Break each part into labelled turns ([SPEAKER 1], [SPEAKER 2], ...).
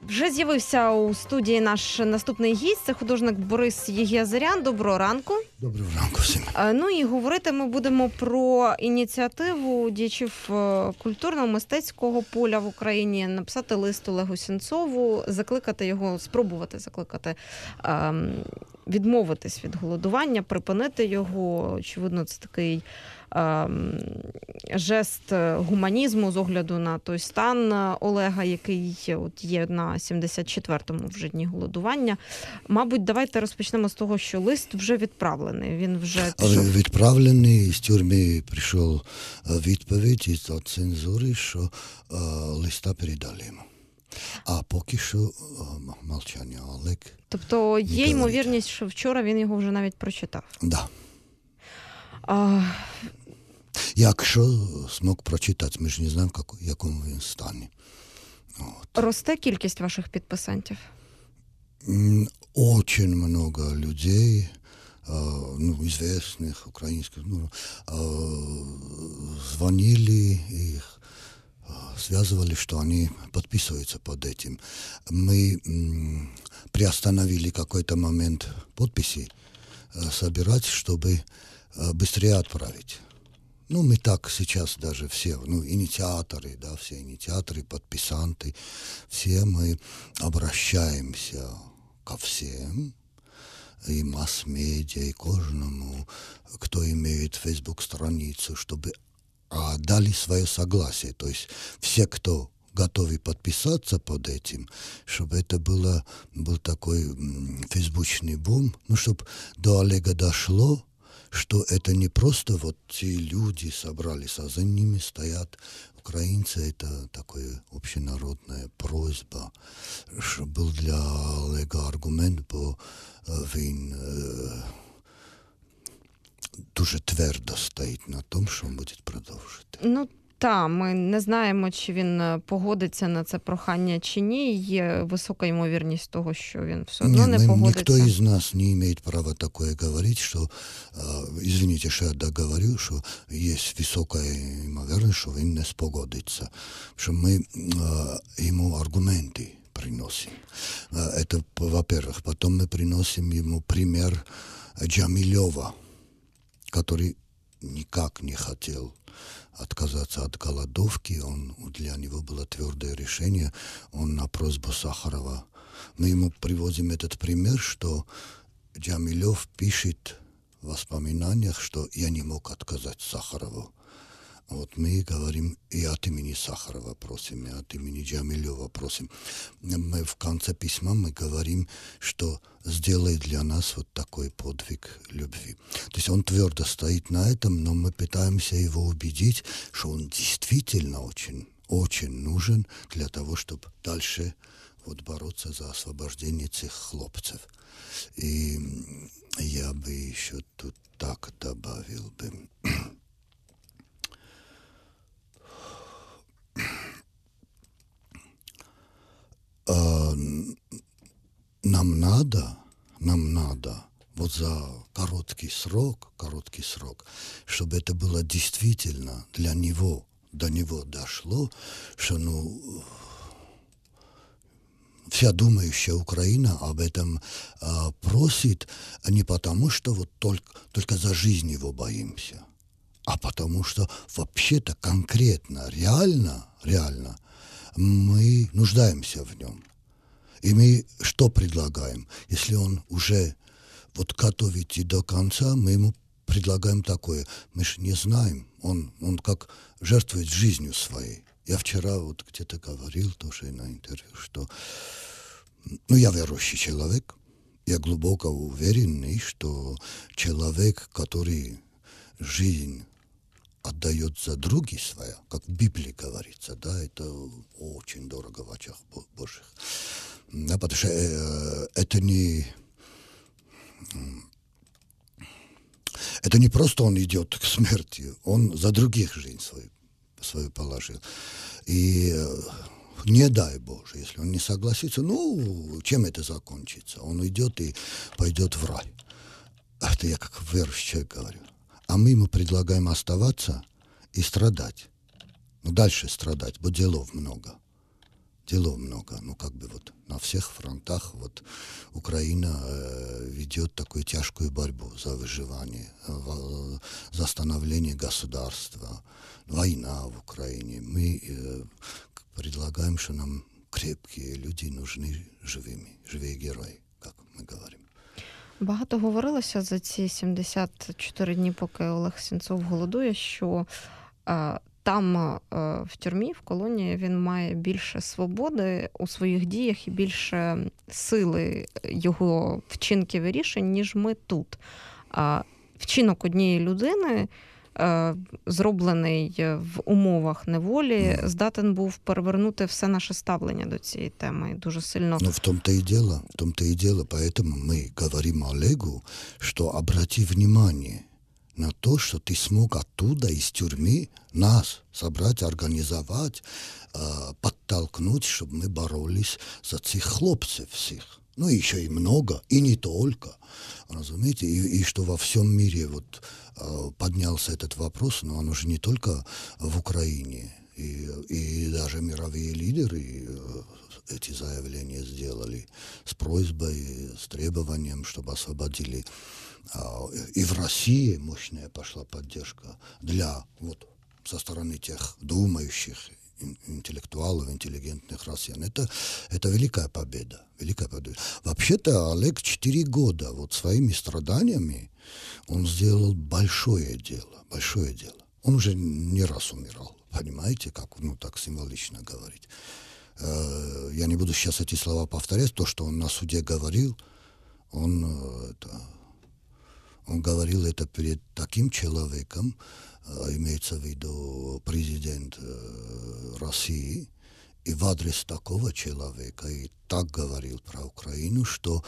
[SPEAKER 1] Вже з'явився у студії наш наступний гість, це художник Борис Єгезарян. Доброго ранку.
[SPEAKER 2] Доброго ранку всім.
[SPEAKER 1] Ну і говорити ми будемо про ініціативу діячів культурно-мистецького поля в Україні, написати лист Олегу Сенцову, закликати його, спробувати закликати відмовитись від голодування, припинити його. Очевидно, це такий жест гуманізму з огляду на той стан Олега, який от є на 74-му вже дні голодування. Мабуть, давайте розпочнемо з того, що лист вже відправлений. Він вже пішов.
[SPEAKER 2] Відправлений, з тюрми прийшов відповідь із цензури, що листа передали йому. А поки що мовчання, Олег.
[SPEAKER 1] Тобто є ймовірність, що вчора він його вже навіть прочитав?
[SPEAKER 2] Да. Якщо змог прочитати, ми ж не знаємо, в якому він стані.
[SPEAKER 1] Росте кількість ваших підписантів?
[SPEAKER 2] Очень много людей, известных украинских, звонили и связывали, что они подписываются под этим. Мы приостановили какой-то момент подписи собирать, чтобы быстрее отправить. Мы так сейчас даже все, инициаторы, да, все инициаторы, подписанты, все мы обращаемся ко всем, и масс-медиа, и кожному, кто имеет Facebook-страницу, чтобы дали свое согласие. То есть все, кто готовы подписаться под этим, чтобы это был такой фейсбучный бум, чтобы до Олега дошло, что это не просто вот те люди собрались, а за ними стоят украинцы. Это такая общенародная просьба, что был для Олега аргумент, бо він дуже твердо стоїть на тому, що він буде продовжити.
[SPEAKER 1] Так, ми не знаємо, чи він погодиться на це прохання чи ні. Є висока ймовірність того, що він все одно не погодиться.
[SPEAKER 2] Никто из нас не имеет права такое говорить, что, извините, что я договорю, что есть высокая ймовірність, що він не спогодиться. Что мы ему аргументы приносим. Это, во-первых. Потом мы приносим ему пример Джамилева, который никак не хотел отказаться от голодовки. Для него было твердое решение. Он на просьбу Сахарова. Мы ему приводим этот пример, что Джамилев пишет в воспоминаниях, что я не мог отказать Сахарову. Вот мы говорим и от имени Сахарова просим, и от имени Джамилева просим. Мы в конце письма мы говорим, что сделай для нас вот такой подвиг любви. То есть он твердо стоит на этом, но мы пытаемся его убедить, что он действительно очень, очень нужен для того, чтобы дальше бороться за освобождение этих хлопцев. И я бы еще тут так добавил бы. Нам надо вот за короткий срок, чтобы это было действительно до него дошло, что вся думающая Украина об этом просит не потому, что вот только за жизнь его боимся, а потому что вообще-то конкретно, реально мы нуждаемся в нем. И мы что предлагаем? Если он уже готов идти до конца, мы ему предлагаем такое. Мы же не знаем, он как жертвует жизнью своей. Я вчера где-то говорил тоже на интервью, что я верующий человек, я глубоко уверенный, что человек, который жизнь отдает за други своя, как в Библии говорится, да, это очень дорого в очах Божьих. Да, потому что это не просто он идет к смерти, он за других жизнь свою положил. И не дай Боже, если он не согласится, чем это закончится? Он уйдет и пойдет в рай. Это я как верующий человек говорю. А мы ему предлагаем оставаться и страдать. Дальше страдать, бо делов много. всех фронтах вот Украина ведет такую тяжкую борьбу за выживание, за становление государства, война в Украине. Мы предлагаем, что нам крепкие люди нужны живые герои, как мы говорим.
[SPEAKER 1] Багато говорилося за ці 74 дні, поки Олег Сенцов голодує, що там в тюрмі, в колонії, він має більше свободи у своїх діях і більше сили його вчинків і рішень, ніж ми тут. Вчинок однієї людини, зроблений в умовах неволі, здатен був перевернути все наше ставлення до цієї теми. Дуже сильно...
[SPEAKER 2] Но в том-то и дело. Поэтому мы говорим Олегу, что обрати внимание на то, что ты смог оттуда, из тюрьмы, нас собрать, организовать, подтолкнуть, чтобы мы боролись за цих хлопцев всех. Ну, еще и много, и не только. Разумеете? И что во всем мире вот поднялся этот вопрос, но он уже не только в Украине. И даже мировые лидеры эти заявления сделали с просьбой, с требованием, чтобы освободили. И в России мощная пошла поддержка со стороны тех думающих интеллектуалов, интеллигентных россиян. Это великая победа. Вообще-то Олег 4 года вот своими страданиями он сделал большое дело. Он уже не раз умирал, понимаете, как, так символично говорить. Я не буду сейчас эти слова повторять, то, что он на суде говорил, он говорил это перед таким человеком, имеется в виду президент России, и в адрес такого человека, и так говорил про Украину, что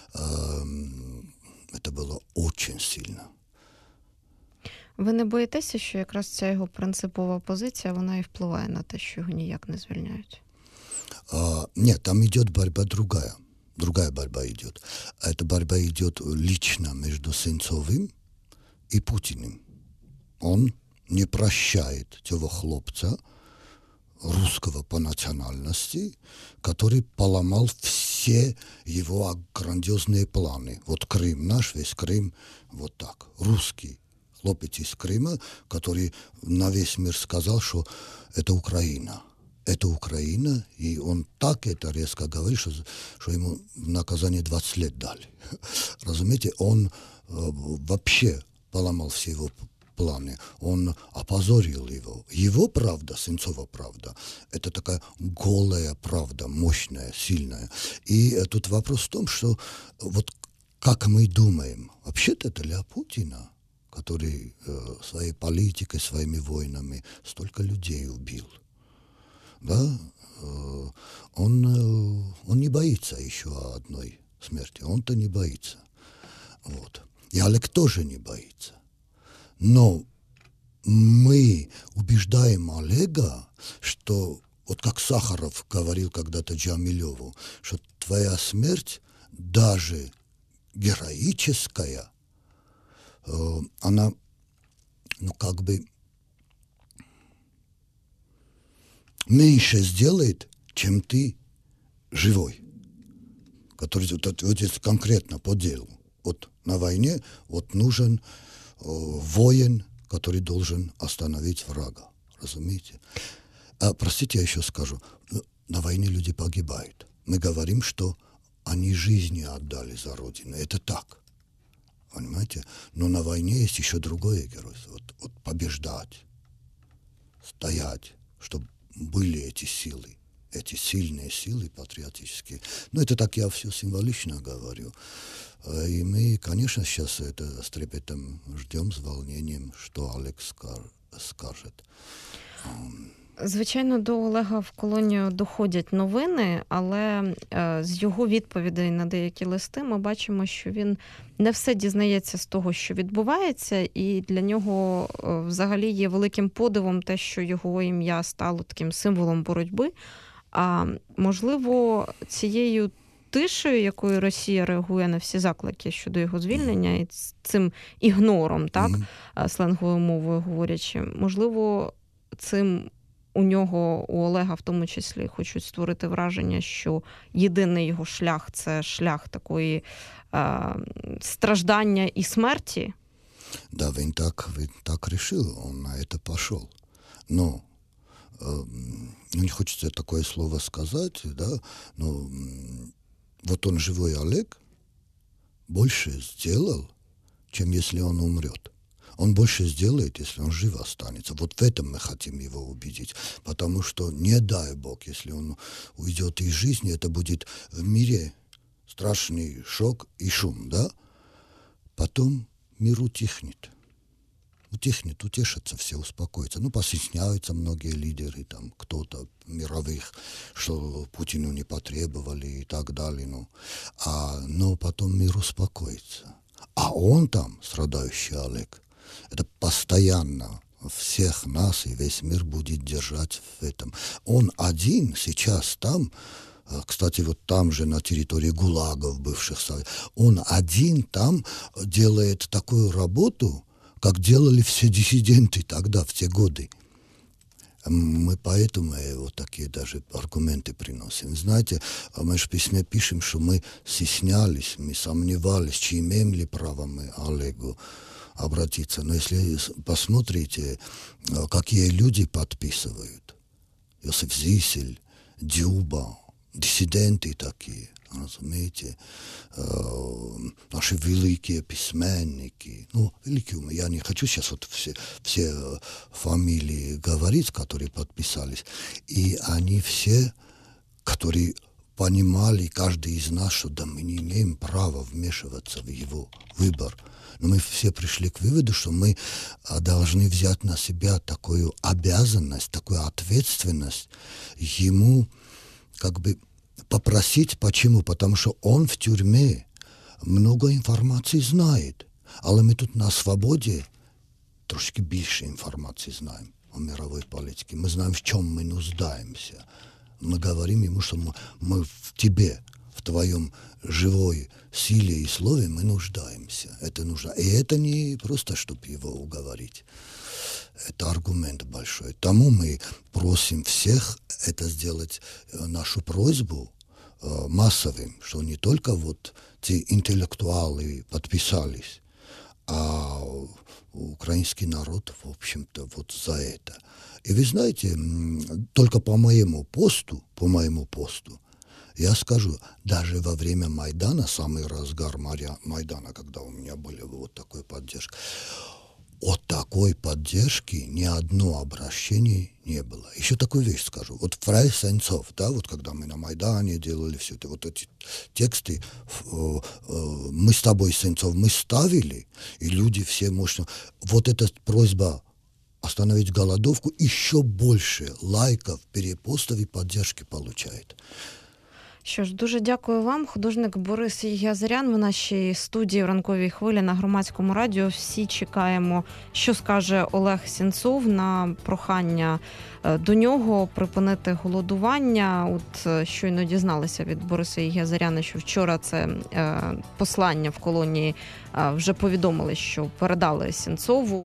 [SPEAKER 2] это было очень сильно.
[SPEAKER 1] Ви не боїтеся, що якраз ця його принципова позиція, вона і впливає на те, що його ніяк не звільняють?
[SPEAKER 2] Нет, там идет борьба другая. Другая борьба идет. Эта борьба идет лично между Сенцовым и Путиным. Он не прощает того хлопца, русского по национальности, который поломал все его грандиозные планы. Вот Крым наш, весь Крым, вот так. Русский хлопец из Крыма, который на весь мир сказал, что это Украина. Это Украина, и он так это резко говорит, что ему наказание 20 лет дали. Разумеете, он вообще поломал все его планы, он опозорил его. Его правда, Сенцова правда, это такая голая правда, мощная, сильная. И тут вопрос в том, что вот как мы думаем, вообще-то это для Путина, который своей политикой, своими войнами столько людей убил. Да, он не боится еще одной смерти, он-то не боится. Вот. И Олег тоже не боится. Но мы убеждаем Олега, что, вот как Сахаров говорил когда-то Джамилеву, что твоя смерть, даже героическая, она, меньше сделает, чем ты живой. Который вот конкретно по делу. Вот на войне нужен воин, который должен остановить врага. Разумеете? Простите, я еще скажу. На войне люди погибают. Мы говорим, что они жизни отдали за Родину. Это так. Понимаете? Но на войне есть еще другое геройство. Вот побеждать, стоять, чтобы были эти силы, эти сильные силы патриотические. Но это так я все символично говорю. И мы, конечно, сейчас это с трепетом ждем, с волнением, что Олег скажет.
[SPEAKER 1] Звичайно, до Олега в колонію доходять новини, але з його відповідей на деякі листи ми бачимо, що він не все дізнається з того, що відбувається, і для нього взагалі є великим подивом те, що його ім'я стало таким символом боротьби. А можливо, цією тишею, якою Росія реагує на всі заклики щодо його звільнення, і цим ігнором, так, сленговою мовою говорячи, можливо, цим у нього, у Олега в тому числі, хочуть створити враження, що єдиний його шлях – це шлях такої страждання і смерті.
[SPEAKER 2] Да, він так решил, он на это пошел. Но не хочется такое слово сказать, да, но вот он, живой Олег, больше сделал, чем если он умрет. Он больше сделает, если он жив останется. Вот в этом мы хотим его убедить. Потому что, не дай Бог, если он уйдет из жизни, это будет в мире страшный шок и шум, да? Потом мир утихнет. Утешатся все, успокоятся. Постесняются многие лидеры, там, кто-то мировых, что Путину не потребовали и так далее. Но потом мир успокоится. А он там, страдающий Олег, это постоянно всех нас и весь мир будет держать в этом. Он один сейчас там, кстати, вот там же, на территории ГУЛАГов бывших, он один там делает такую работу, как делали все диссиденты тогда, в те годы. Мы поэтому вот такие даже аргументы приносим. Знаете, мы же в письме пишем, что мы стеснялись, мы сомневались, чи имеем ли право мы Олегу обратиться. Но если посмотрите, какие люди подписывают. Йосиф Зисель, Дюба, диссиденты такие, разумеете, наши великие письменники. Великие, я не хочу сейчас вот все фамилии говорить, которые подписались. И они все, которые понимали, каждый из нас, что да, мы не имеем права вмешиваться в его выбор. Но мы все пришли к выводу, что мы должны взять на себя такую обязанность, такую ответственность ему как бы попросить. Почему? Потому что он в тюрьме много информации знает. Але ми тут на свободі трошки більше інформації знаємо о мировой политике. Мы знаем, в чем мы нуждаемся. Мы говорим ему, что мы в тебе, в твоем живой силе и слове мы нуждаемся. Это нужно. И это не просто, чтобы его уговорить. Это аргумент большой. Тому мы просим всех это сделать, нашу просьбу массовым, что не только вот те интеллектуалы подписались, а украинский народ, в общем-то, вот за это. И вы знаете, только по моему посту, я скажу, даже во время Майдана, самый разгар Майдана, когда у меня были вот такой поддержка, от такой поддержки ни одно обращение не было. Еще такую вещь скажу. Вот Фрай Сенцов, да, вот когда мы на Майдане делали все это, вот эти тексты, мы с тобой, Сенцов, мы ставили, и люди все мощно... Вот эта просьба остановить голодовку еще больше лайков, перепостов и поддержки получает.
[SPEAKER 1] Що ж, дуже дякую вам. Художник Борис Єгязарян в нашій студії в ранковій хвилі на Громадському радіо. Всі чекаємо, що скаже Олег Сенцов на прохання до нього припинити голодування. От щойно дізналися від Бориса Єгязаряна, що вчора це послання в колонії вже повідомили, що передали Сенцову.